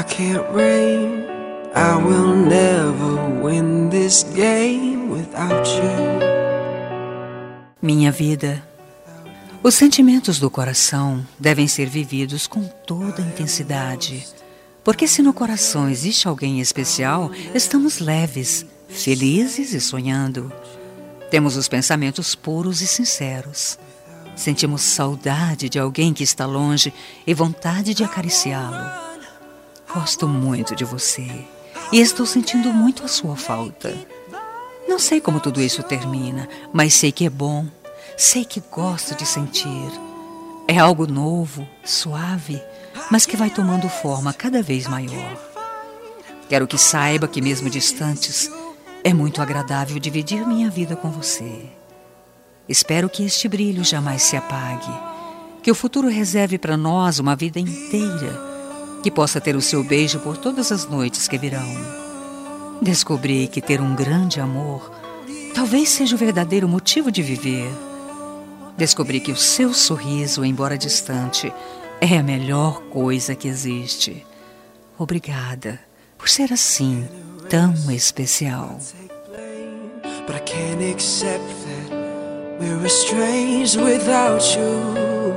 can't reign. I will never win this game without you. Minha vida, os sentimentos do coração devem ser vividos com toda intensidade. Porque se no coração existe alguém especial, estamos leves, felizes e sonhando. Temos os pensamentos puros e sinceros. Sentimos saudade de alguém que está longe e vontade de acariciá-lo. Gosto muito de você e estou sentindo muito a sua falta. Não sei como tudo isso termina, mas sei que é bom. Sei que gosto de sentir. É algo novo, suave, mas que vai tomando forma cada vez maior. Quero que saiba que mesmo distantes, é muito agradável dividir minha vida com você. Espero que este brilho jamais se apague, que o futuro reserve para nós uma vida inteira, que possa ter o seu beijo por todas as noites que virão. Descobri que ter um grande amor talvez seja o verdadeiro motivo de viver. Descobri que o seu sorriso, embora distante, é a melhor coisa que existe. Obrigada por ser assim, tão especial. But I can't accept that we're estranged without you.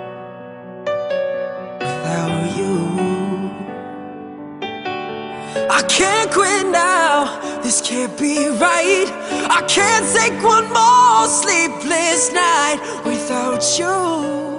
Without you. I can't quit now, this can't be right. I can't take one more sleepless night without you.